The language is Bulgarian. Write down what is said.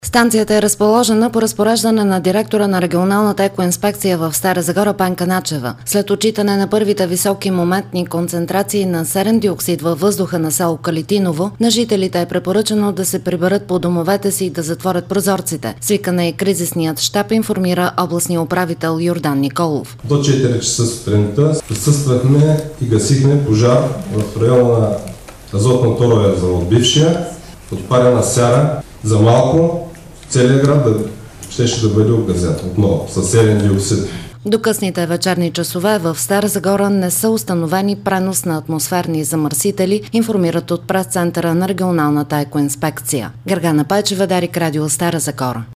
Станцията е разположена по разпореждане на директора на регионалната екоинспекция в Стара Загора Пенка Начева. След отчитане на първите високи моментни концентрации на серен диоксид във въздуха на село Калитиново, на жителите е препоръчено да се приберат по домовете си и да затворят прозорците. Свикан е и кризисният щаб, информира областния управител Йордан Николов. До 4 часа сутринта присъствахме и гасихме пожар в района на азотно-торовия завод бившия, отпарена сяра. За малко целият град щеше да бъде обгазен отново със серен диоксид. До късните вечерни часове в Стара Загора не са установени пренос на атмосферни замърсители, информират от прес-центъра на регионалната екоинспекция. Гергана Пайчева, Дарик Радио, Стара Загора.